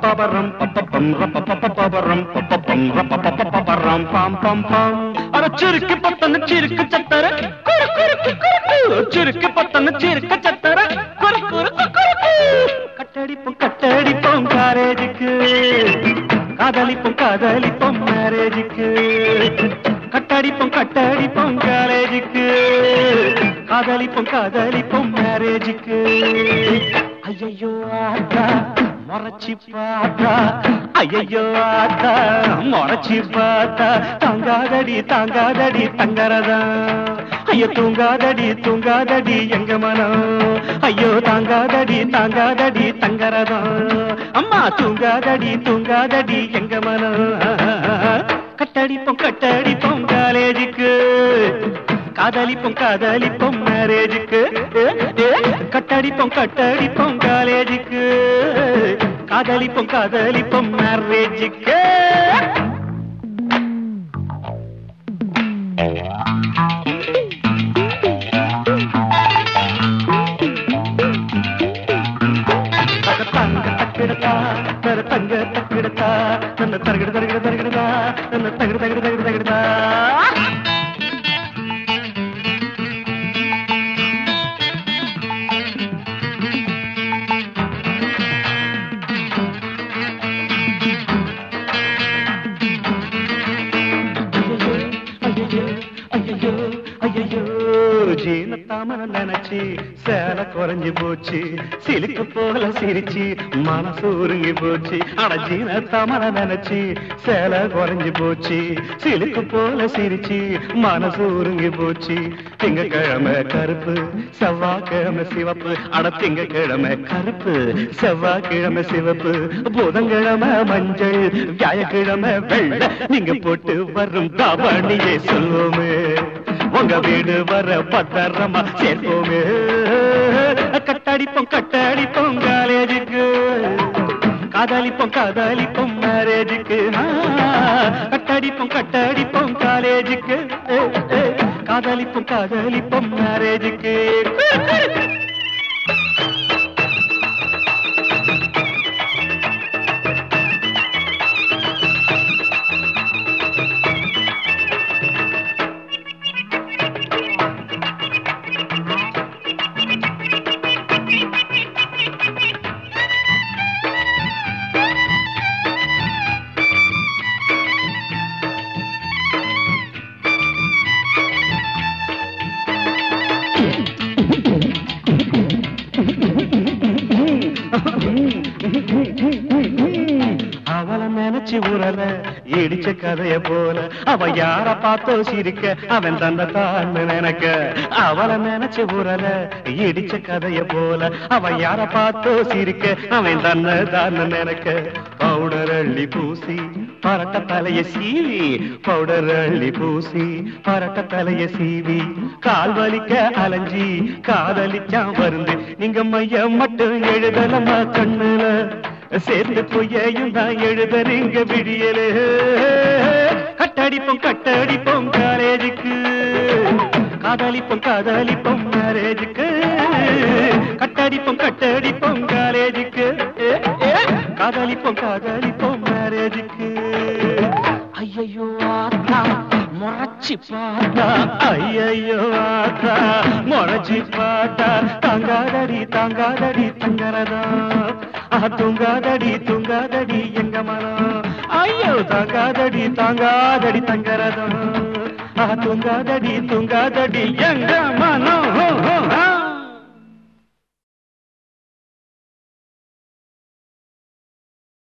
பபரம் பப்பம் ரப்பப்பப்பபரம் பப்பம் ரப்பப்பப்பபரம் பாம் பாம் பாம் அர சிறுக்கு பத்தன சிறுக்கு சத்தர குரு குரு குரு சிறுக்கு பத்தன சிறுக்கு சத்தர குரு குரு குரு கட்டடிப்போம் காலேஜுக்கு காதலிப்போம் மேரேஜுக்கு கட்டடிப்போம் காலேஜுக்கு காதலிப்போம் மேரேஜுக்கு ஐயோ ஆத்தா மொறச்சி பார்த்தா ஐயோ ஆத்தா மொறச்சி பார்த்தா தாங்காதடி தங்கரதா ஐயோ தூங்காதடி எங்க மனம் ஐயோ தாங்காதடி தங்கரதா அம்மா தூங்காதடி எங்க மனம் கட்டடிப்போம் காலேஜுக்கு காதலிப்போம் மேரேஜுக்கு கட்டடிப்போம் காலேஜுக்கு காதலிப்போம் மேரேஜுக்கு தங்க தக்கிடத்தா நல்ல தரகிடதா நல்ல தகிடதா ஜீனத்தாமன நினைச்சு சேலை குறைஞ்சு போச்சு சிலுக்கு போல சிரிச்சு மனசு உருங்கி போச்சு ஆனா ஜீனத்தாமன நினைச்சு சேலை குறைஞ்சு போச்சு சிலுக்கு போல சிரிச்சு மனசு உருங்கி போச்சு திங்கக்கிழமை கருப்பு செவ்வாய்க்கிழமை சிவப்பு அட திங்கக்கிழமை கருப்பு செவ்வாய்க்கிழமை சிவப்பு புதன்கிழமை மஞ்சள் வியாழக்கிழமை வெள்ளை நீங்க போட்டு வரும் தாவணியே சொல்லுவோமே உங்க வீடு வர பத்திரமா சேர்ப்போமே கட்டடிப்போம் காலேஜுக்கு காதலிப்போம் மேரேஜுக்கு கட்டடிப்போம் காலேஜுக்கு காதலிப்போம் மேரேஜுக்கு அவளை நினைச்சு உரல இடிச்ச கதைய போல அவ யார பார்த்தோ சிரிக்க அவன் தான் நினைக்க அவளை நினைச்சு உரல இடிச்ச கதைய போல அவ யார பார்த்தோ சிரிக்க அவன் தான் நினைக்க பவுடர் அள்ளி பூசி பரட்ட தலைய சீவி பவுடர் அள்ளி பூசி பரட்ட தலைய சீவி கால் வலிக்க அலைஞ்சி காதலிச்சா வருந்து நீங்க மையம் மட்டும் எழுதலமா கண்ணுல சேர்ந்து பொய்யையும் தான் எழுதறீங்க விடியலே கட்டடிப்போம் காலேஜுக்கு காதலிப்போம் மேரேஜுக்கு கட்டடிப்போம் காலேஜுக்கு காதலிப்போம் மேரேஜுக்கு ஐயோ ஆத்தா மொறச்சி பாட்டா ஐயோ ஆத்தா மொறச்சி பாட்டா தாங்காதடி தங்கரதா தூங்காதடி எங்க மனம் ஐயோ தாங்காதடி தங்கரதா தூங்காதடி எங்க மனம்